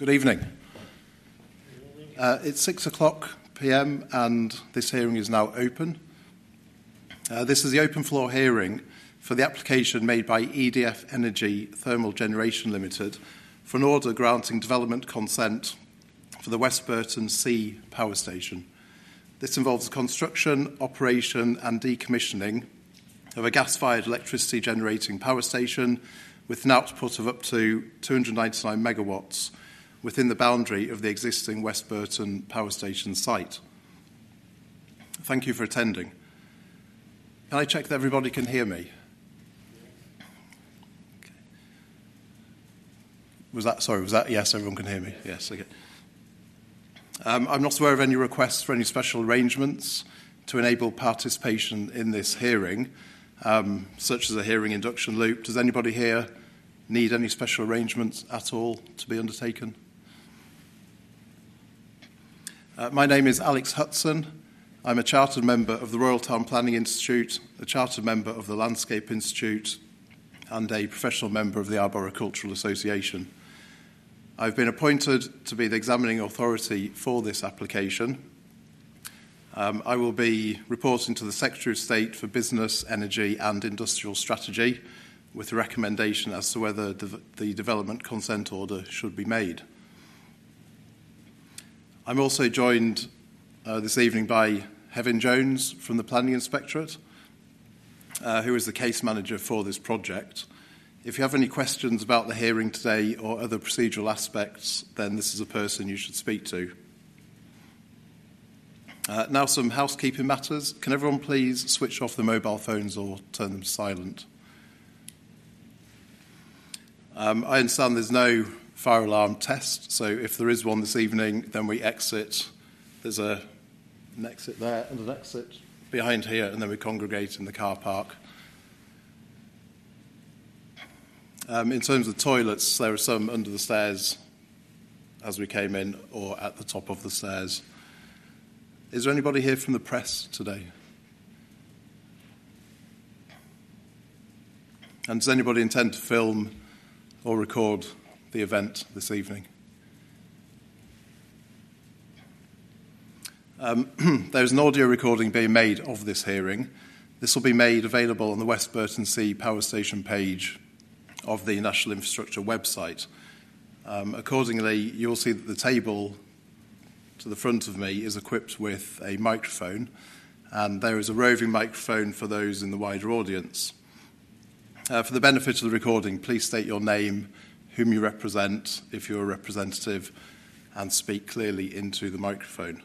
Good evening. It's 6:00 p.m. and this hearing is now open. This is the open floor hearing for the application made by EDF Energy Thermal Generation Limited for an order granting development consent for the West Burton C power station. This involves the construction, operation and decommissioning of a gas-fired electricity generating power station with an output of up to 299 megawatts within the boundary of the existing West Burton power station site. Thank you for attending. Can I check that everybody can hear me? Okay. Was that yes, everyone can hear me? Yes, okay. I'm not aware of any requests for any special arrangements to enable participation in this hearing, such as a hearing induction loop. Does anybody here need any special arrangements at all to be undertaken? My name is Alex Hudson. I'm a chartered member of the Royal Town Planning Institute, a chartered member of the Landscape Institute, and a professional member of the Arboricultural Association. I've been appointed to be the examining authority for this application. I will be reporting to the Secretary of State for Business, Energy and Industrial Strategy with a recommendation as to whether the development consent order should be made. I'm also joined this evening by Hevin Jones from the Planning Inspectorate, who is the case manager for this project. If you have any questions about the hearing today or other procedural aspects, then this is a person you should speak to. Now some housekeeping matters. Can everyone please switch off the mobile phones or turn them silent? I understand there's no fire alarm test, so if there is one this evening, then we exit. There's an exit there and an exit behind here, and then we congregate in the car park. In terms of toilets, there are some under the stairs as we came in or at the top of the stairs. Is there anybody here from the press today? And does anybody intend to film or record the event this evening? There's an audio recording being made of this hearing. This will be made available on the West Burton C power station page of the National Infrastructure website. Accordingly, you'll see that the table to the front of me is equipped with a microphone, and there is a roving microphone for those in the wider audience. For the benefit of the recording, please state your name, whom you represent, if you're a representative, and speak clearly into the microphone.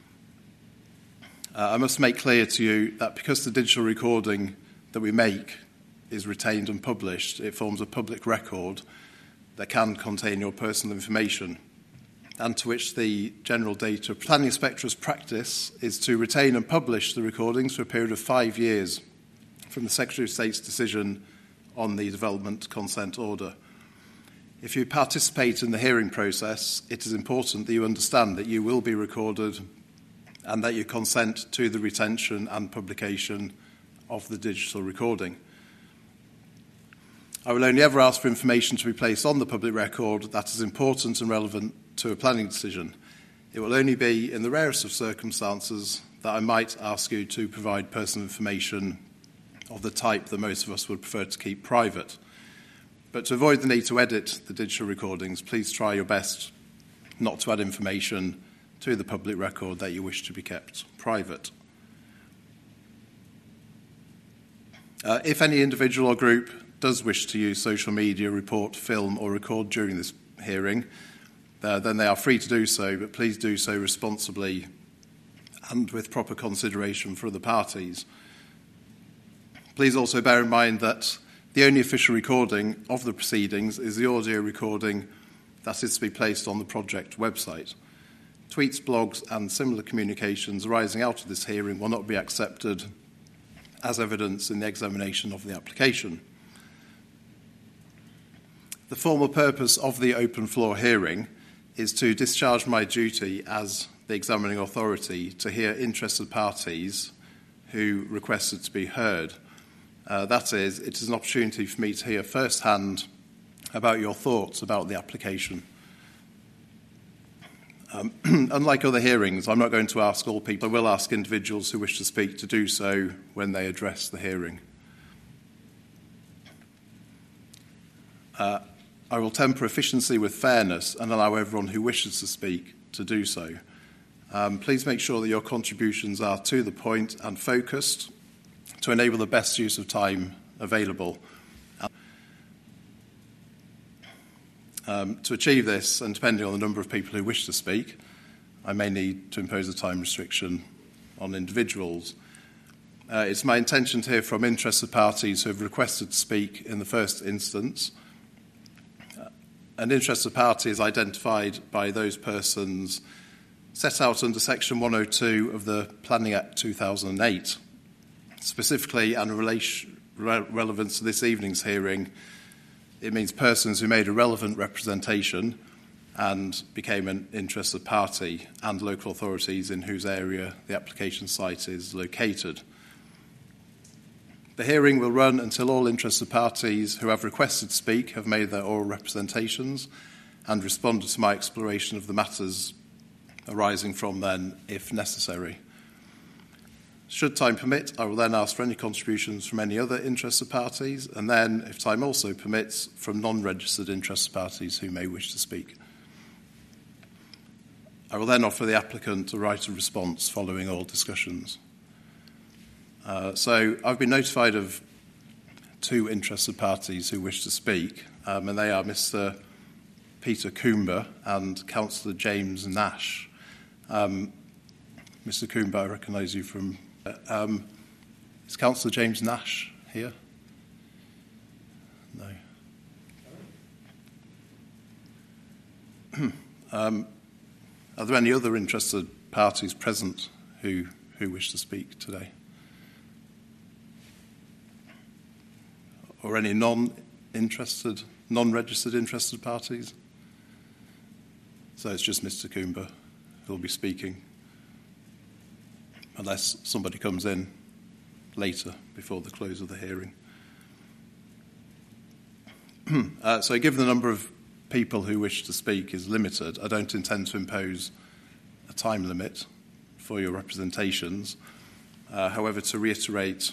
I must make clear to you that because the digital recording that we make is retained and published, it forms a public record that can contain your personal information, and to which the General Data Planning Inspector's practice is to retain and publish the recordings for a period of 5 years from the Secretary of State's decision on the development consent order. If you participate in the hearing process, it is important that you understand that you will be recorded and that you consent to the retention and publication of the digital recording. I will only ever ask for information to be placed on the public record that is important and relevant to a planning decision. It will only be in the rarest of circumstances that I might ask you to provide personal information of the type that most of us would prefer to keep private. But to avoid the need to edit the digital recordings, please try your best not to add information to the public record that you wish to be kept private. If any individual or group does wish to use social media, report, film or record during this hearing, then they are free to do so, but please do so responsibly and with proper consideration for other parties. Please also bear in mind that the only official recording of the proceedings is the audio recording that is to be placed on the project website. Tweets, blogs and similar communications arising out of this hearing will not be accepted as evidence in the examination of the application. The formal purpose of the open floor hearing is to discharge my duty as the examining authority to hear interested parties who requested to be heard. That is, it is an opportunity for me to hear firsthand about your thoughts about the application. Unlike other hearings, I'm not going to ask all people. I will ask individuals who wish to speak to do so when they address the hearing. I will temper efficiency with fairness and allow everyone who wishes to speak to do so. Please make sure that your contributions are to the point and focused to enable the best use of time available. To achieve this, and depending on the number of people who wish to speak, I may need to impose a time restriction on individuals. It's my intention to hear from interested parties who have requested to speak in the first instance. An interested party is identified by those persons set out under Section 102 of the Planning Act 2008. Specifically, and in relevance to this evening's hearing, it means persons who made a relevant representation and became an interested party, and local authorities in whose area the application site is located. The hearing will run until all interested parties who have requested to speak have made their oral representations and responded to my exploration of the matters arising from them, if necessary. Should time permit, I will then ask for any contributions from any other interested parties, and then, if time also permits, from non-registered interested parties who may wish to speak. I will then offer the applicant a right of response following all discussions. So I've been notified of two interested parties who wish to speak, and they are Mr. Peter Coomber and Councillor James Nash. Mr. Coomber, I recognise you from... is Councillor James Nash here? No. Are there any other interested parties present who wish to speak today? Or any non-registered interested parties? So it's just Mr. Coomber who will be speaking, unless somebody comes in later before the close of the hearing. So given the number of people who wish to speak is limited, I don't intend to impose a time limit for your representations. However, to reiterate,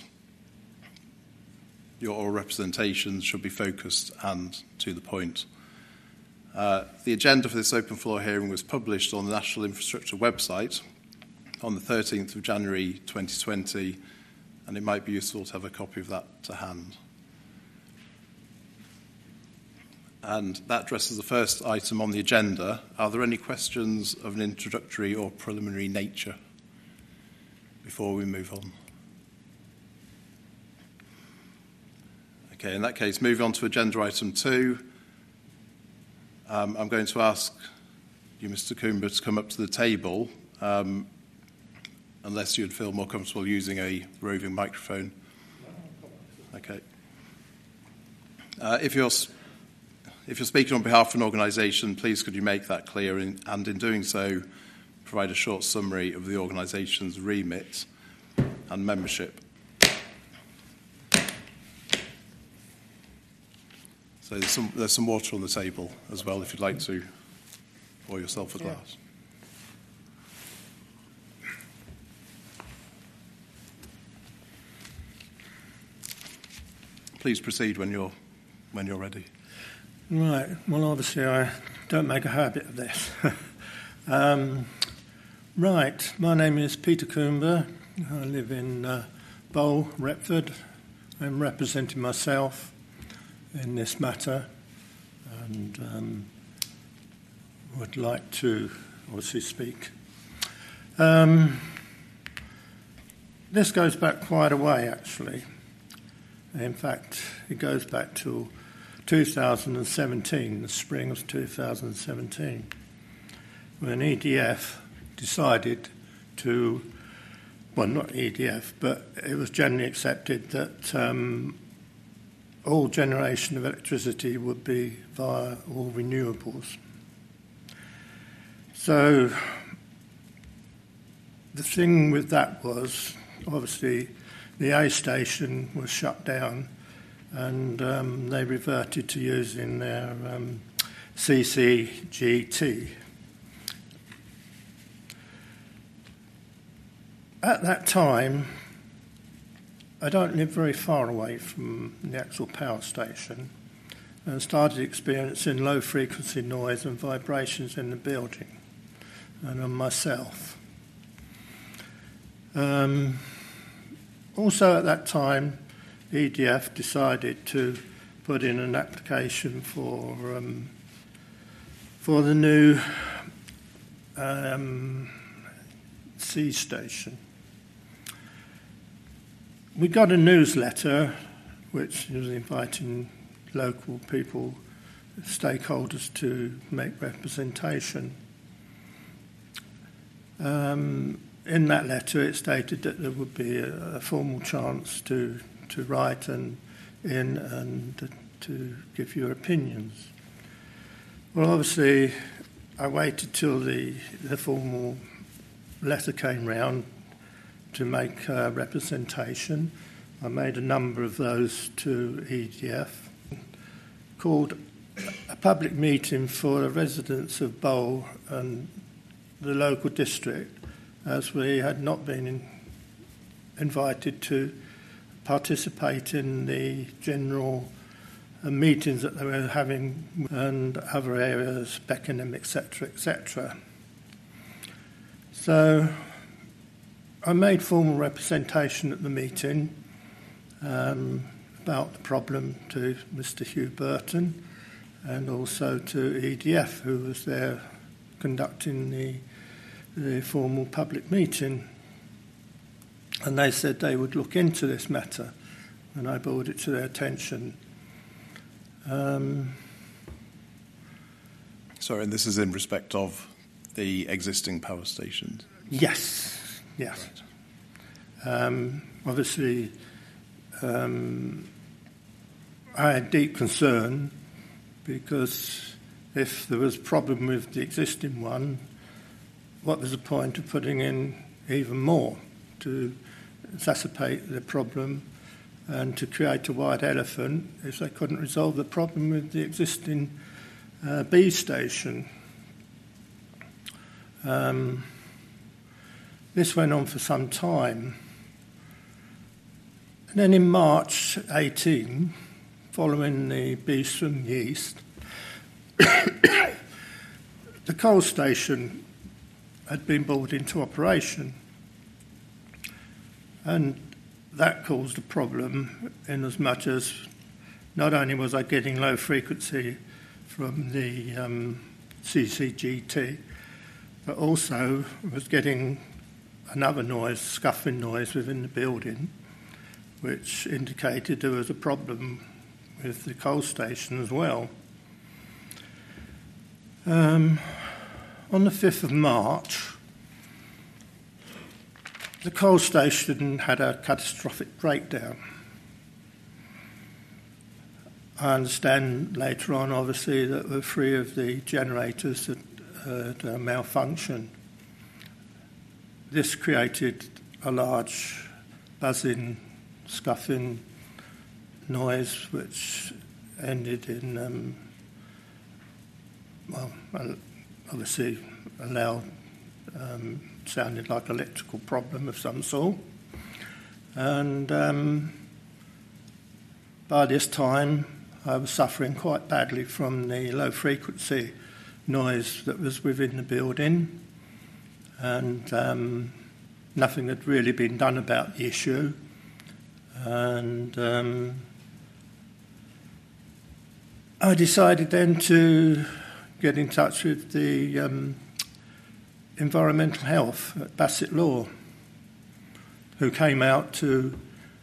your oral representations should be focused and to the point. The agenda for this open floor hearing was published on the National Infrastructure website on the 13th of January 2020, and it might be useful to have a copy of that to hand. And that addresses the first item on the agenda. Are there any questions of an introductory or preliminary nature before we move on? Okay, in that case, moving on to agenda item 2, I'm going to ask you, Mr. Coomber, to come up to the table, unless you'd feel more comfortable using a roving microphone. Okay. If you're speaking on behalf of an organisation, please could you make that clear, and in doing so, provide a short summary of the organisation's remit and membership. So there's some water on the table as well, if you'd like to pour yourself a glass. Please proceed when you're ready. Right. Well, obviously, I don't make a habit of this. Right. My name is Peter Coomber. I live in Bowl, Retford. I'm representing myself in this matter, and would like to obviously speak. This goes back quite a way, actually. In fact, it goes back to 2017, the spring of 2017, when EDF decided to, well, not EDF, but it was generally accepted that all generation of electricity would be via all renewables. So the thing with that was, obviously, the A station was shut down, and they reverted to using their CCGT. at that time, I don't live very far away from the actual power station, and started experiencing low-frequency noise and vibrations in the building and on myself. Also at that time, EDF decided to put in an application for the new sea station. We got a newsletter which was inviting local people, stakeholders, to make representation. In that letter, it stated that there would be a formal chance to write and to give your opinions. Well, obviously, I waited till the formal letter came round to make representation. I made a number of those to EDF, called a public meeting for the residents of Bowl and the local district, as we had not been invited to participate in the general meetings that they were having and other areas, Beckenham, etc., etc. So I made formal representation at the meeting about the problem to Mr. Hugh Burton and also to EDF, who was there conducting the formal public meeting. And they said they would look into this matter, and I brought it to their attention. Sorry, and this is in respect of the existing power stations? Yes. Right. Obviously, I had deep concern because if there was a problem with the existing one, what was the point of putting in even more to exacerbate the problem and to create a white elephant if they couldn't resolve the problem with the existing B station? This went on for some time. And then in March 18, following the Beast from the East, the coal station had been brought into operation. And that caused a problem in as much as not only was I getting low frequency from the CCGT, but also was getting another noise, scuffing noise within the building, which indicated there was a problem with the coal station as well. On the 5th of March, the coal station had a catastrophic breakdown. I understand later on, obviously, that the 3 of the generators had malfunctioned. This created a large buzzing, scuffing noise, which ended in, obviously a loud, sounded like electrical problem of some sort. And by this time, I was suffering quite badly from the low frequency noise that was within the building, and nothing had really been done about the issue. And I decided then to get in touch with the Environmental Health at Bassett Law, who came out to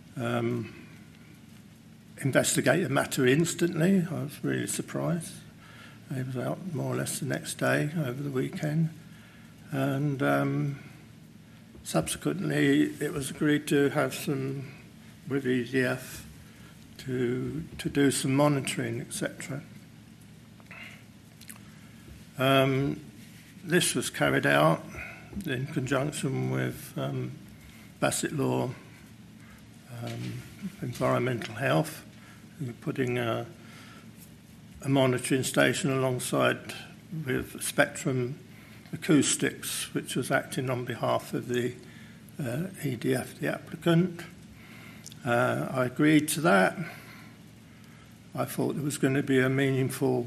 investigate the matter instantly. I was really surprised. He was out more or less the next day, over the weekend. And subsequently, it was agreed to have some, with EDF, to do some monitoring, etc. This was carried out in conjunction with Bassett Law, Environmental Health, who were putting a monitoring station alongside with Spectrum Acoustics, which was acting on behalf of the EDF, the applicant. I agreed to that. I thought there was going to be a meaningful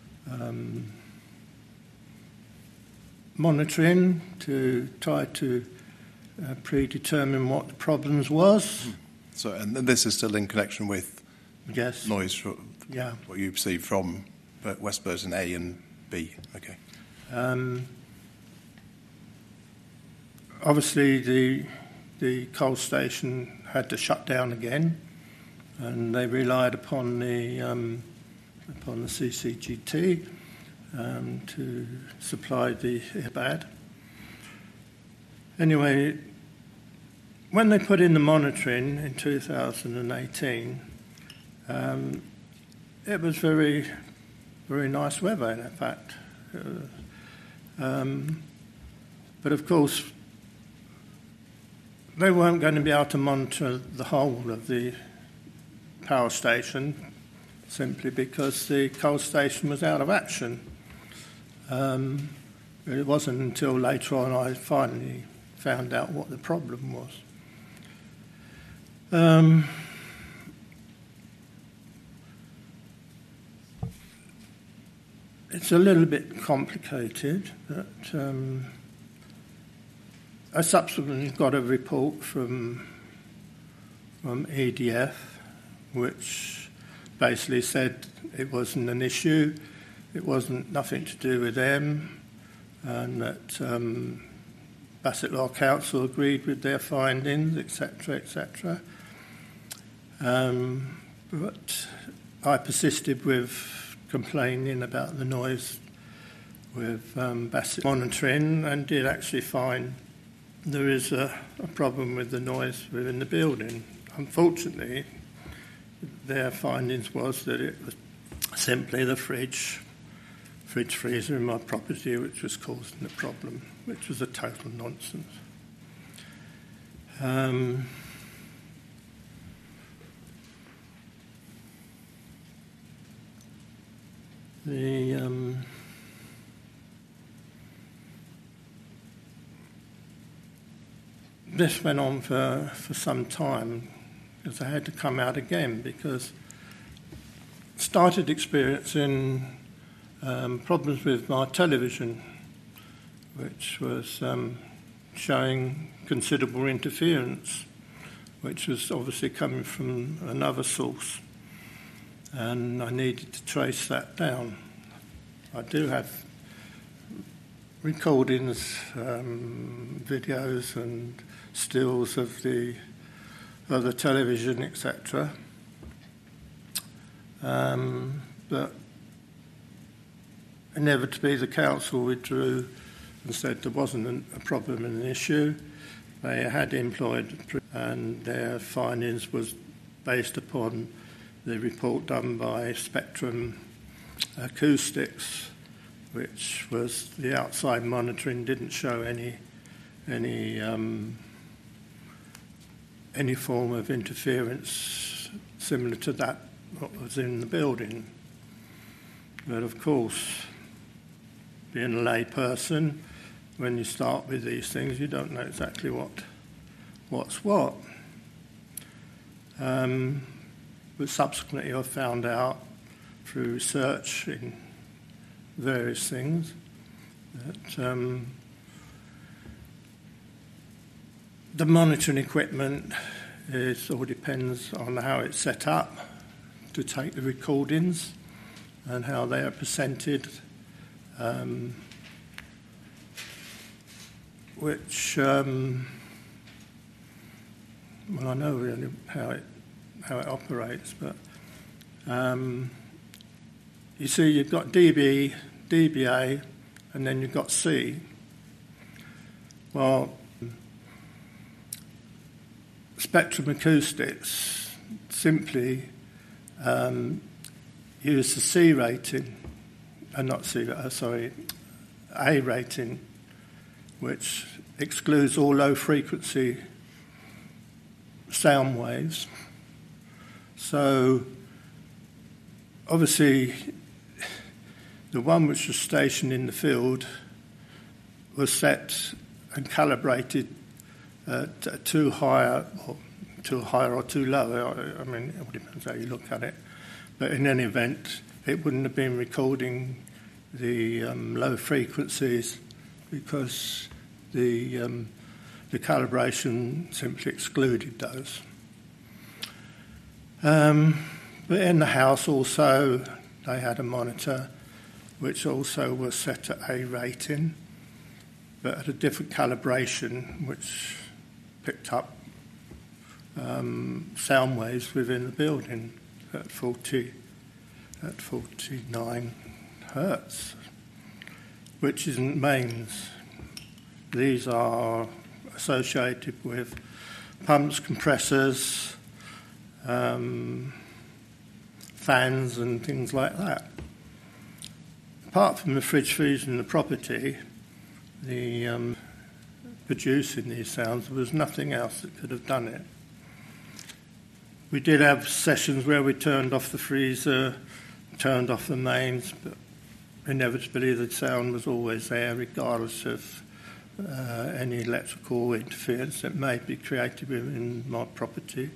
monitoring to try to predetermine what the problems was. So, and this is still in connection with noise, what you perceive from West Burton A and B. Okay. Obviously, the coal station had to shut down again, and they relied upon the CCGT to supply the IBAD. Anyway, when they put in the monitoring in 2018, it was very, very nice weather, in fact. But of course, they weren't going to be able to monitor the whole of the power station simply because the coal station was out of action. It wasn't until later on I finally found out what the problem was. It's a little bit complicated, but I subsequently got a report from EDF, which basically said it wasn't an issue, it wasn't nothing to do with them, and that Bassett Law Council agreed with their findings, etc., etc. But I persisted with complaining about the noise with Bassett monitoring and did actually find there is a problem with the noise within the building. Unfortunately, their findings was that it was simply the fridge freezer in my property which was causing the problem, which was a total nonsense. This went on for some time because I had to come out again because I started experiencing problems with my television, which was showing considerable interference, which was obviously coming from another source, and I needed to trace that down. I do have recordings, videos and stills of the television, etc. But inevitably the council withdrew and said there wasn't a problem and an issue. They had employed, and their findings was based upon the report done by Spectrum Acoustics, which was the outside monitoring didn't show any form of interference similar to that what was in the building. But of course, being a lay person, when you start with these things, you don't know exactly what's what. But subsequently I found out through research in various things that the monitoring equipment all depends on how it's set up to take the recordings and how they are presented, which well, I know really how it operates, but you see, you've got DB, DBA, and then you've got C. Well, Spectrum Acoustics simply use the C rating, A rating, which excludes all low frequency sound waves. So obviously the one which was stationed in the field was set and calibrated too high or too low. I mean, it all depends how you look at it. But in any event, it wouldn't have been recording the low frequencies because the calibration simply excluded those. But in the house also, they had a monitor which also was set at A rating, but at a different calibration, which picked up sound waves within the building at 49 hertz, which isn't mains. These are associated with pumps, compressors, fans and things like that. Apart from the fridge freezer in the property, the producing these sounds, there was nothing else that could have done it. We did have sessions where we turned off the freezer, turned off the mains, but inevitably the sound was always there regardless of any electrical interference that may be created within my property.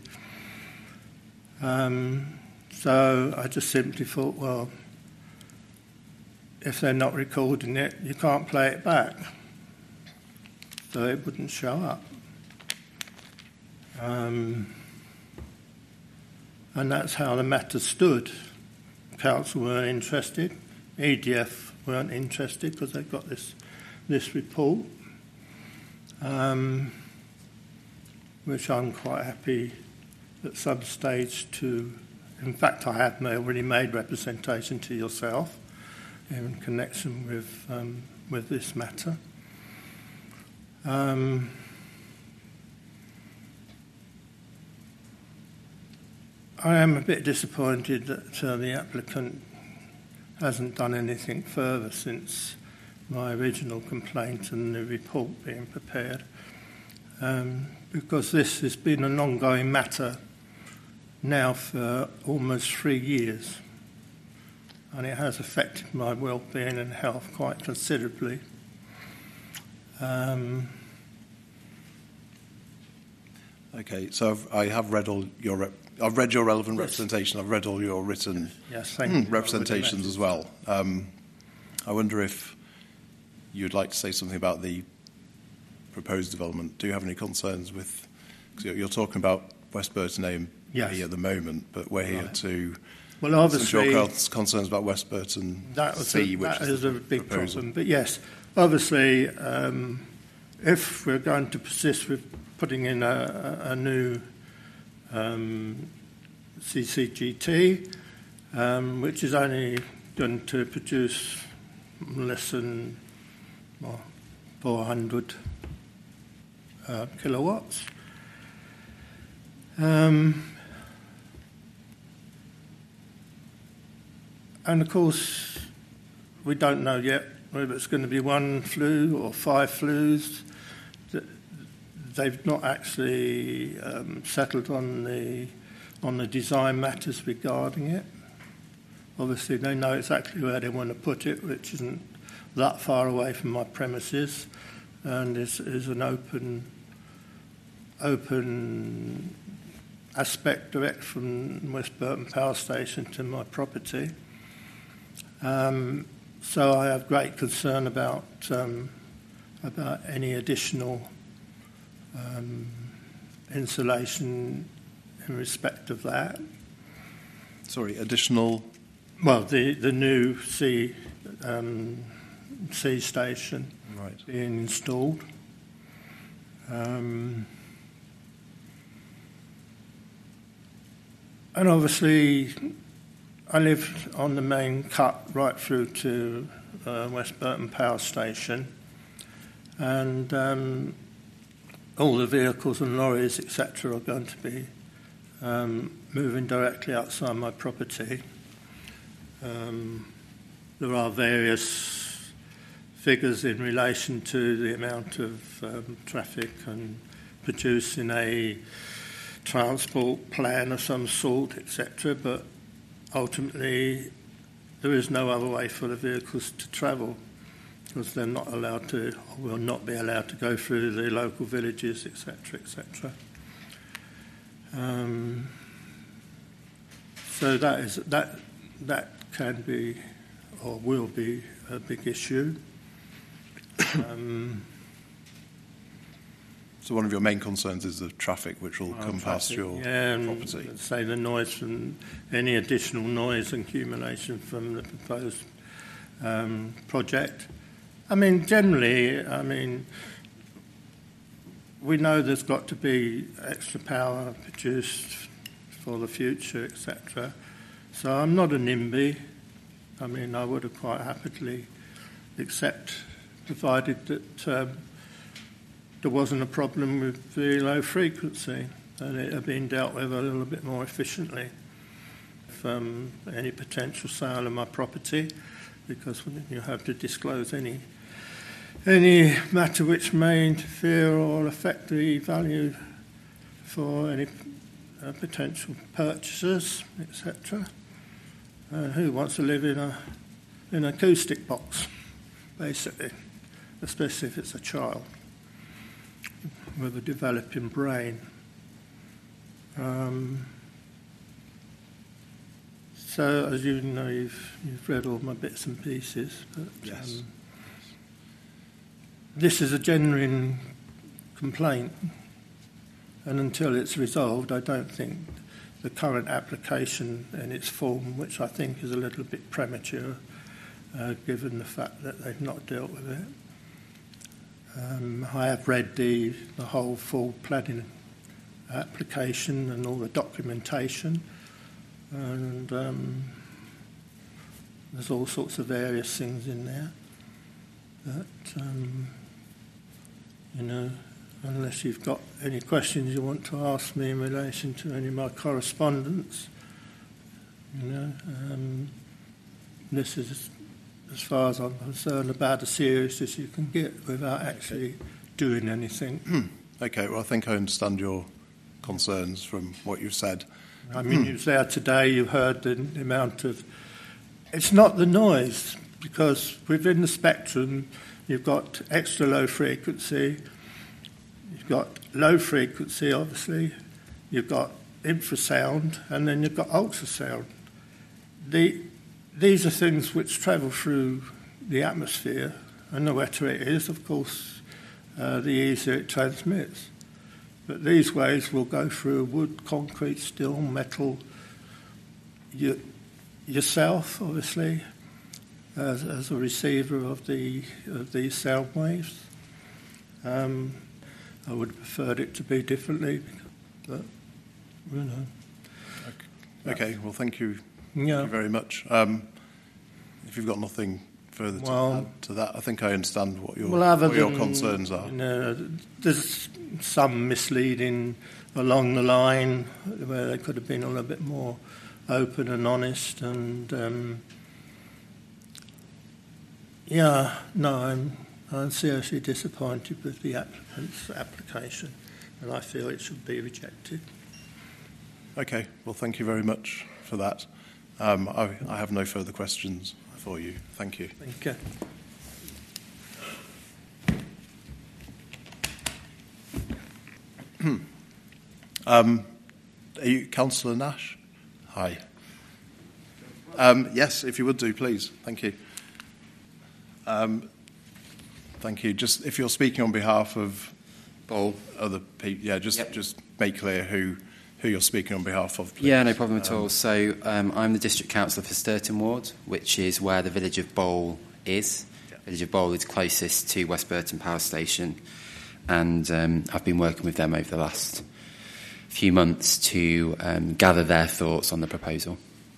So I just simply thought, well, if they're not recording it, you can't play it back. So it wouldn't show up. And that's how the matter stood. Council weren't interested. EDF weren't interested because they got this report, which I'm quite happy at some stage to... In fact, I have already made representation to yourself in connection with this matter. I am a bit disappointed that the applicant hasn't done anything further since my original complaint and the report being prepared, because this has been an ongoing matter now for almost 3 years, and it has affected my well-being and health quite considerably. Okay, so I have read all your I've read your relevant representation. I've read all your written representations as well. I wonder if you'd like to say something about the proposed development. Do you have any concerns with? Because you're talking about West Burton A and B at the moment, but we're here to. Well, obviously, your concerns about West Burton C, which is a big problem. But yes, obviously, if we're going to persist with putting in a new CCGT, which is only going to produce less than 400 kilowatts. And of course, we don't know yet whether it's going to be 1 flue or 5 flues. They've not actually settled on the design matters regarding it. Obviously, they know exactly where they want to put it, which isn't that far away from my premises, and is an open aspect direct from West Burton Power Station to my property. So I have great concern about any additional insulation in respect of that. Sorry, additional? Well, the new C station being installed. And obviously, I live on the main cut right through to West Burton Power Station, and all the vehicles and lorries, etc., are going to be moving directly outside my property. There are various figures in relation to the amount of traffic and producing a transport plan of some sort, etc., but ultimately there is no other way for the vehicles to travel. because they're not allowed to, or will not be allowed to go through the local villages, etc., etc. So that can be, or will be, a big issue. So one of your main concerns is the traffic which will come past your property? And say the noise from any additional noise accumulation from the proposed project. I mean, generally, we know there's got to be extra power produced for the future, etc. So I'm not a NIMBY. I mean, I would have quite happily accept, provided that there wasn't a problem with the low frequency and it had been dealt with a little bit more efficiently from any potential sale of my property, because you have to disclose any matter which may interfere or affect the value for any potential purchasers, etc. Who wants to live in an acoustic box, basically, especially if it's a child with a developing brain. So, as you know, you've read all my bits and pieces, but yes. This is a genuine complaint, and until it's resolved, I don't think the current application in its form, which I think is a little bit premature, given the fact that they've not dealt with it. I have read the whole full planning application and all the documentation, and there's all sorts of various things in there that, unless you've got any questions you want to ask me in relation to any of my correspondence, this is, as far as I'm concerned, about as serious as you can get without actually doing anything. Okay, well, I think I understand your concerns from what you've said. I mean, you was there today, you heard the amount of... It's not the noise, because within the spectrum, you've got extra low frequency, you've got low frequency, obviously, you've got infrasound, and then you've got ultrasound. These are things which travel through the atmosphere, and the wetter it is, of course, the easier it transmits. But these waves will go through wood, concrete, steel, metal, yourself, obviously, as a receiver of these sound waves. I would have preferred it to be differently, but, Okay, well, thank you. Thank you very much. If you've got nothing further to add to that, I think I understand what your concerns are. There's some misleading along the line where they could have been a little bit more open and honest, and I'm seriously disappointed with the applicant's application, and I feel it should be rejected. Okay, well, thank you very much for that. I have no further questions for you. Thank you. Thank you. Are you Councillor Nash? Hi. Yes, if you would do, please. Thank you. Thank you. Just if you're speaking on behalf of all other people, just make clear who you're speaking on behalf of, please. Yeah, no problem at all. So I'm the District Councillor for Sturton Ward, which is where the village of Bowl is. Yeah. Village of Bowl is closest to West Burton Power Station, and I've been working with them over the last few months to gather their thoughts on the proposal.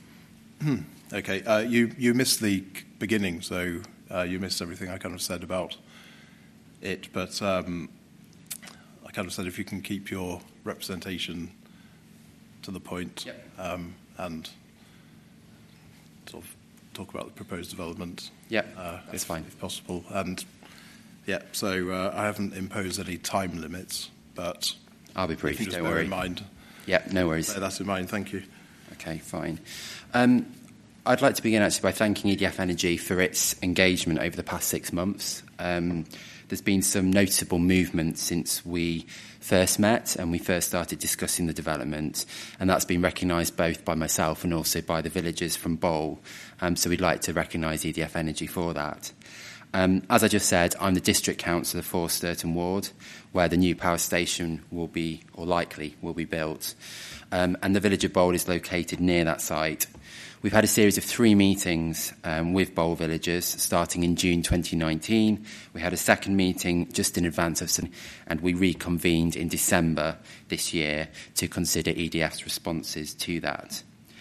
Okay, you missed the beginning, so you missed everything I kind of said about it, but I kind of said if you can keep your representation to the point, and sort of talk about the proposed development. That's fine. If possible. And so I haven't imposed any time limits, but I'll be brief. If you just don't bear worry. in mind. Yeah, no worries. Bear that in mind. Thank you. Okay, fine. I'd like to begin actually by thanking EDF Energy for its engagement over the past 6 months. There's been some noticeable movement since we first met and we first started discussing the development, and that's been recognised both by myself and also by the villagers from Bowl. So we'd like to recognise EDF Energy for that. As I just said, I'm the district councillor for Sturton Ward, where the new power station will be, or likely will be built. And the village of Bowl is located near that site. We've had a series of 3 meetings with Bowl villagers starting in June 2019. We had a second meeting just in advance of some, and we reconvened in December this year to consider EDF's responses to that.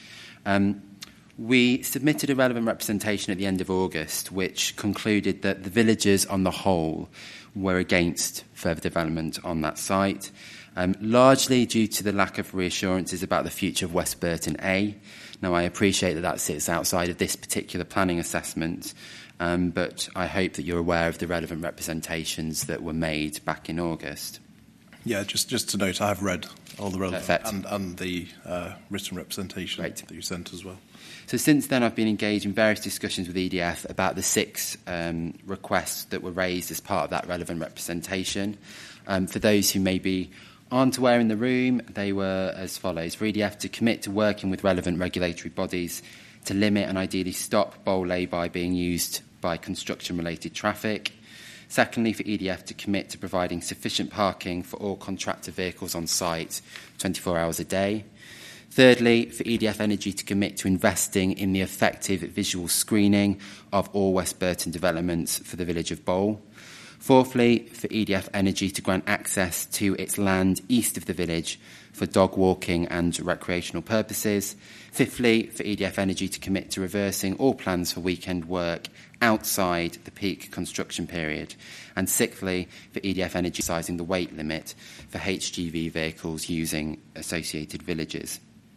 We submitted a relevant representation at the end of August, which concluded that the villagers on the whole were against further development on that site, largely due to the lack of reassurances about the future of West Burton A. Now, I appreciate that that sits outside of this particular planning assessment, but I hope that you're aware of the relevant representations that were made back in August. Yeah, just to note, I have read all the relevant and the written representation Great. that you sent as well. So since then, I've been engaged in various discussions with EDF about the 6 requests that were raised as part of that relevant representation. For those who maybe aren't aware in the room, they were as follows. For EDF to commit to working with relevant regulatory bodies to limit and ideally stop Bowl lay-by being used by construction-related traffic. Secondly, for EDF to commit to providing sufficient parking for all contractor vehicles on site 24 hours a day. Thirdly, for EDF Energy to commit to investing in the effective visual screening of all West Burton developments for the village of Bowl. Fourthly, for EDF Energy to grant access to its land east of the village for dog walking and recreational purposes. Fifthly, for EDF Energy to commit to reversing all plans for weekend work outside the peak construction period. And sixthly, for EDF Energy exercising the weight limit for HGV vehicles using associated villages.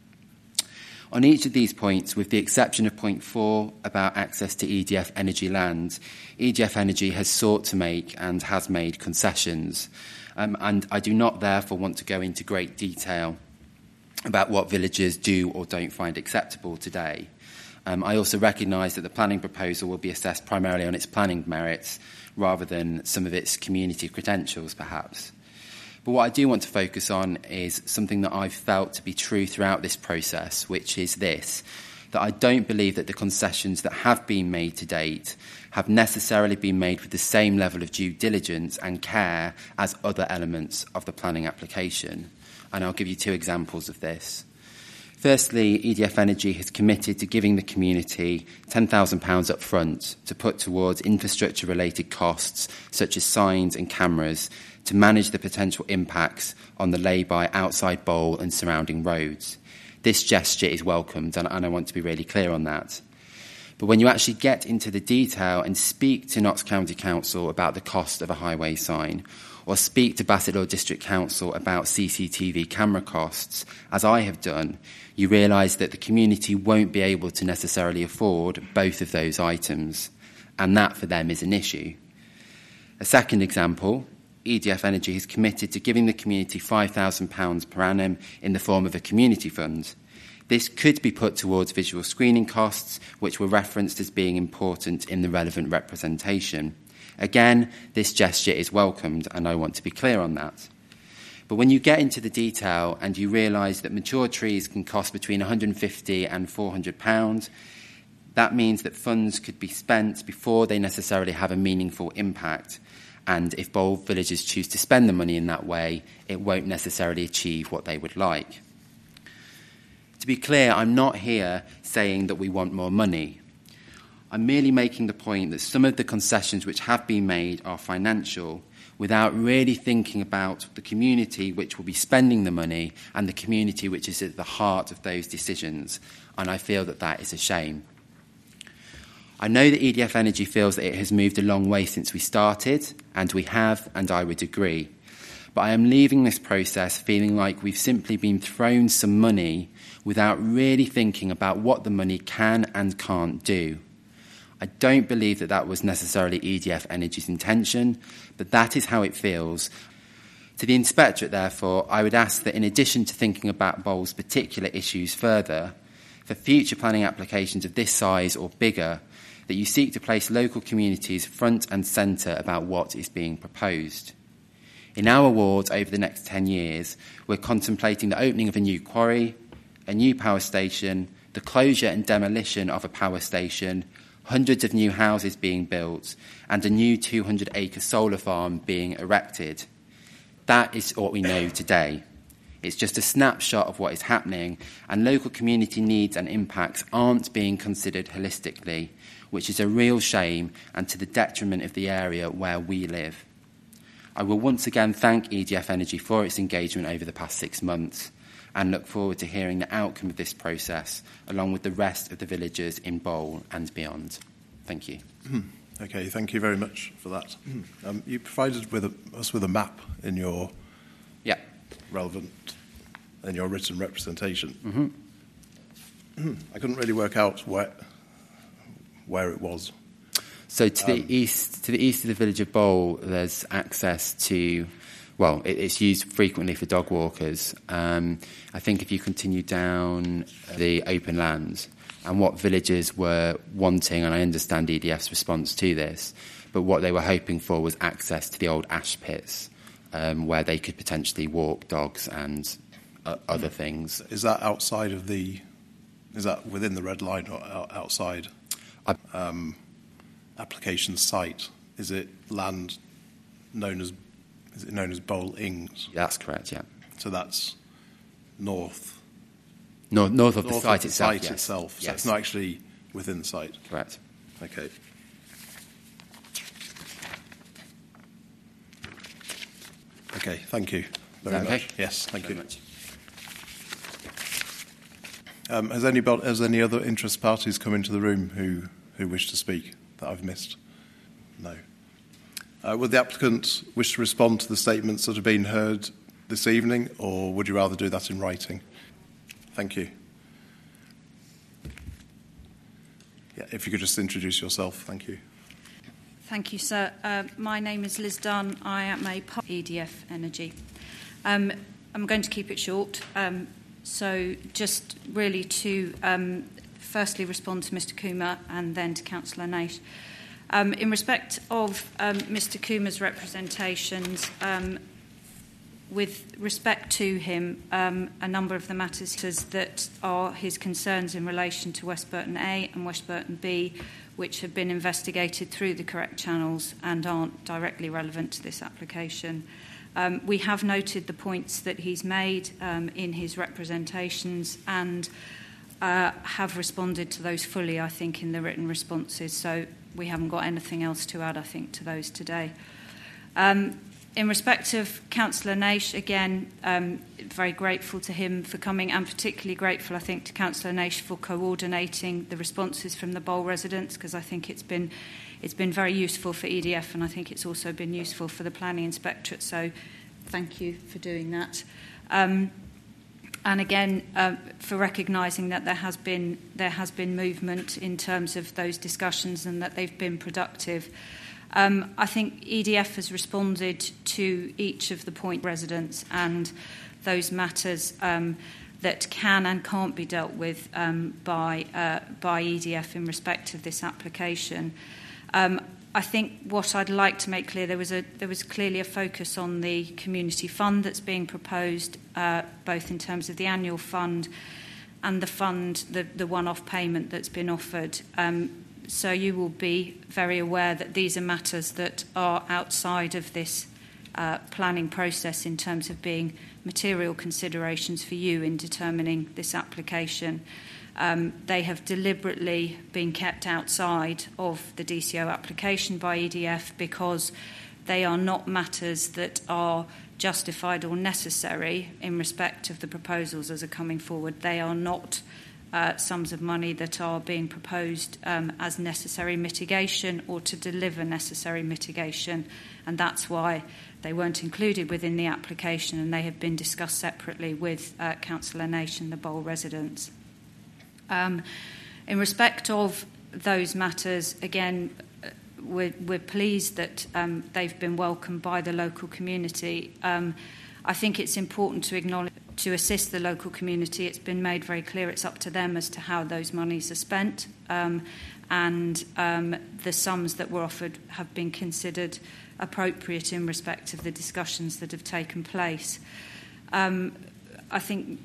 On each of these points, with the exception of point 4 about access to EDF Energy land, EDF Energy has sought to make and has made concessions. And I do not therefore want to go into great detail about what villagers do or don't find acceptable today. I also recognise that the planning proposal will be assessed primarily on its planning merits rather than some of its community credentials, perhaps. But what I do want to focus on is something that I've felt to be true throughout this process, which is this, that I don't believe that the concessions that have been made to date have necessarily been made with the same level of due diligence and care as other elements of the planning application. And I'll give you 2 examples of this. Firstly, EDF Energy has committed to giving the community £10,000 up front to put towards infrastructure-related costs such as signs and cameras to manage the potential impacts on the lay-by outside Bowl and surrounding roads. This gesture is welcomed, and I want to be really clear on that. But when you actually get into the detail and speak to Notts County Council about the cost of a highway sign, or speak to Bassetlaw District Council about CCTV camera costs, as I have done, you realise that the community won't be able to necessarily afford both of those items, and that for them is an issue. A second example, EDF Energy has committed to giving the community £5,000 per annum in the form of a community fund. This could be put towards visual screening costs, which were referenced as being important in the relevant representation. Again, this gesture is welcomed, and I want to be clear on that. But when you get into the detail and you realise that mature trees can cost between £150 and £400, that means that funds could be spent before they necessarily have a meaningful impact. And if Bowl villagers choose to spend the money in that way, it won't necessarily achieve what they would like. To be clear, I'm not here saying that we want more money. I'm merely making the point that some of the concessions which have been made are financial without really thinking about the community which will be spending the money and the community which is at the heart of those decisions. And I feel that that is a shame. I know that EDF Energy feels that it has moved a long way since we started, and we have, and I would agree. But I am leaving this process feeling like we've simply been thrown some money without really thinking about what the money can and can't do. I don't believe that that was necessarily EDF Energy's intention, but that is how it feels. To the Inspectorate, therefore, I would ask that in addition to thinking about Bowl's particular issues further, for future planning applications of this size or bigger, that you seek to place local communities front and centre about what is being proposed. In our wards over the next 10 years, we're contemplating the opening of a new quarry, a new power station, the closure and demolition of a power station, hundreds of new houses being built, and a new 200-acre solar farm being erected. That is what we know today. It's just a snapshot of what is happening, and local community needs and impacts aren't being considered holistically, which is a real shame and to the detriment of the area where we live. I will once again thank EDF Energy for its engagement over the past 6 months and look forward to hearing the outcome of this process along with the rest of the villagers in Bowl and beyond. Thank you. Okay, thank you very much for that. You provided us with a map in your relevant in your written representation. I couldn't really work out where it was. So to the east of the village of Bowl, there's access to, well, it's used frequently for dog walkers. I think if you continue down the open lands, and what villagers were wanting, and I understand EDF's response to this, but what they were hoping for was access to the old ash pits, where they could potentially walk dogs and other things. Is that outside of is that within the red line or outside? Application site, is it land known as Bowl Ings? That's correct, yeah. So that's north of the site itself. Yes. So yes. it's not actually within the site. Correct. Okay. Okay, thank you very much. Okay? Yes, thank you. Much. Has any other interest parties come into the room who wish to speak that I've missed? No. Would the applicant wish to respond to the statements that have been heard this evening, or would you rather do that in writing? Thank you. Yeah, if you could just introduce yourself. Thank you. Thank you, sir. My name is Liz Dunn. I am a part of EDF Energy. I'm going to keep it short. So just really to firstly respond to Mr Kumar and then to Councillor Naish. In respect of Mr Kumar's representations, with respect to him, a number of the matters that are his concerns in relation to West Burton A and West Burton B, which have been investigated through the correct channels and aren't directly relevant to this application. We have noted the points that he's made in his representations and have responded to those fully, I think, in the written responses. So we haven't got anything else to add, I think, to those today. In respect of Councillor Naish, again, very grateful to him for coming, and particularly grateful, I think, to Councillor Naish for coordinating the responses from the Bowl residents, because I think it's been very useful for EDF, and I think it's also been useful for the Planning Inspectorate. So, thank you for doing that. And again, for recognising that there has been movement in terms of those discussions and that they've been productive. I think EDF has responded to each of the point residents and those matters that can and can't be dealt with by EDF in respect of this application. I think what I'd like to make clear, there was clearly a focus on the community fund that's being proposed, both in terms of the annual fund and the fund, the one-off payment that's been offered. So you will be very aware that these are matters that are outside of this planning process in terms of being material considerations for you in determining this application. They have deliberately been kept outside of the DCO application by EDF because they are not matters that are justified or necessary in respect of the proposals as are coming forward. They are not sums of money that are being proposed as necessary mitigation or to deliver necessary mitigation, and that's why they weren't included within the application, and they have been discussed separately with Councillor Naish and the Bowl residents. In respect of those matters, again, we're pleased that they've been welcomed by the local community. I think it's important to acknowledge to assist the local community. It's been made very clear it's up to them as to how those monies are spent, and the sums that were offered have been considered appropriate in respect of the discussions that have taken place. I think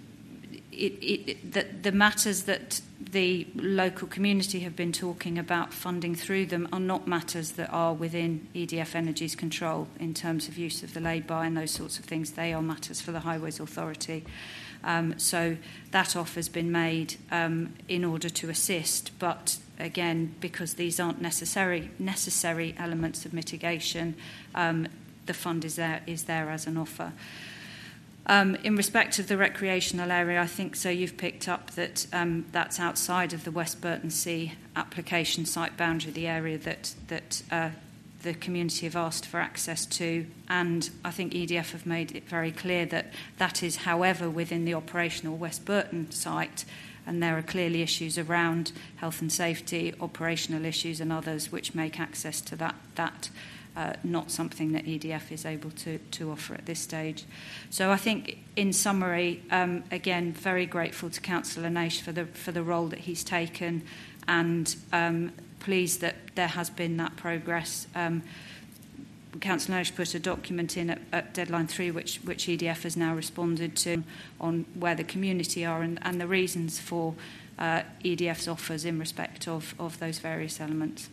that the matters that the local community have been talking about funding through them are not matters that are within EDF Energy's control in terms of use of the lay-by and those sorts of things. They are matters for the Highways Authority. So that offer's been made in order to assist, but again, because these aren't necessary elements of mitigation, the fund is there as an offer. In respect of the recreational area, I think so you've picked up that that's outside of the West Burton Sea application site boundary, the area that the community have asked for access to, and I think EDF have made it very clear that that is, however, within the operational West Burton site, and there are clearly issues around health and safety, operational issues and others which make access to that not something that EDF is able to offer at this stage. So I think, in summary, again, very grateful to Councillor Naish for the role that he's taken, and pleased that there has been that progress. Councillor Naish put a document in at deadline 3, which EDF has now responded to, on where the community are and the reasons for EDF's offers in respect of those various elements.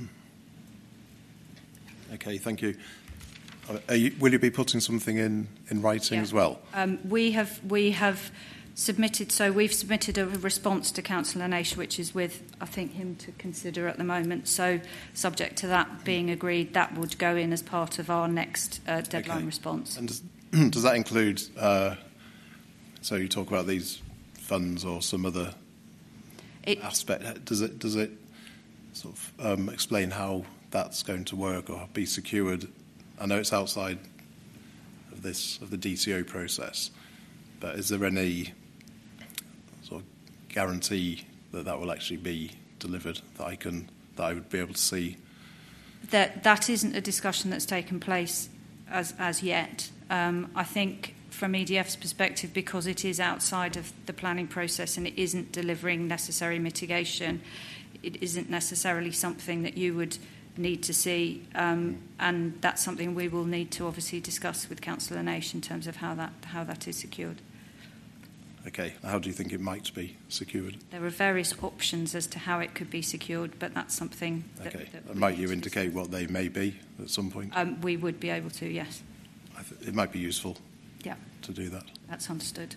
Okay, thank you. Will you be putting something in writing as well? We have submitted. So we've submitted a response to Councillor Naish, which is with, I think, him to consider at the moment. So, subject to that being agreed, that would go in as part of our next deadline response. And does that include? So you talk about these funds or some other aspect. Does it sort of explain how that's going to work or be secured? I know it's outside of the DCO process, but is there any sort of guarantee that will actually be delivered that I would be able to see? That isn't a discussion that's taken place as yet. I think from EDF's perspective, because it is outside of the planning process and it isn't delivering necessary mitigation, it isn't necessarily something that you would need to see, and that's something we will need to obviously discuss with Councillor Naish in terms of how that is secured. Okay, how do you think it might be secured? There are various options as to how it could be secured, but that's something that... Okay, might you indicate what they may be at some point? We would be able to, yes. It might be useful Yeah, to do that. that's understood.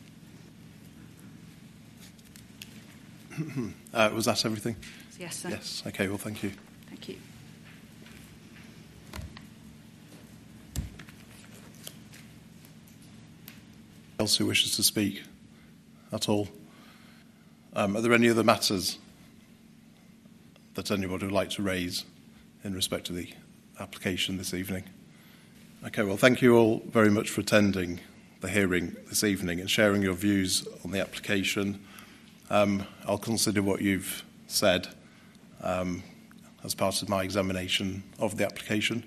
Was that everything? Yes, sir. Yes, okay, well, thank you. Thank you. Else who wishes to speak at all? Are there any other matters that anybody would like to raise in respect to the application this evening? Okay, well, thank you all very much for attending the hearing this evening and sharing your views on the application. I'll consider what you've said as part of my examination of the application.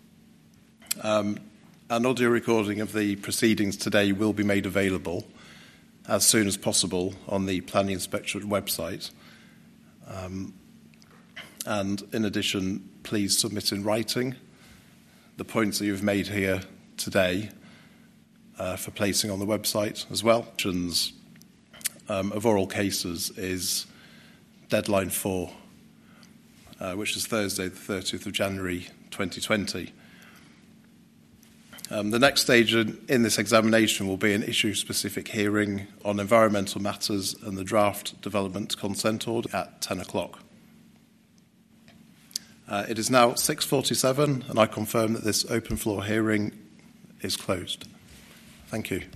An audio recording of the proceedings today will be made available as soon as possible on the Planning Inspectorate website. And in addition, please submit in writing the points that you've made here today for placing on the website as well. Of oral cases is deadline 4, which is Thursday, the 30th of January 2020. The next stage in this examination will be an issue-specific hearing on environmental matters and the draft development consent order at 10 o'clock. It is now 6:47, and I confirm that this open floor hearing is closed. Thank you.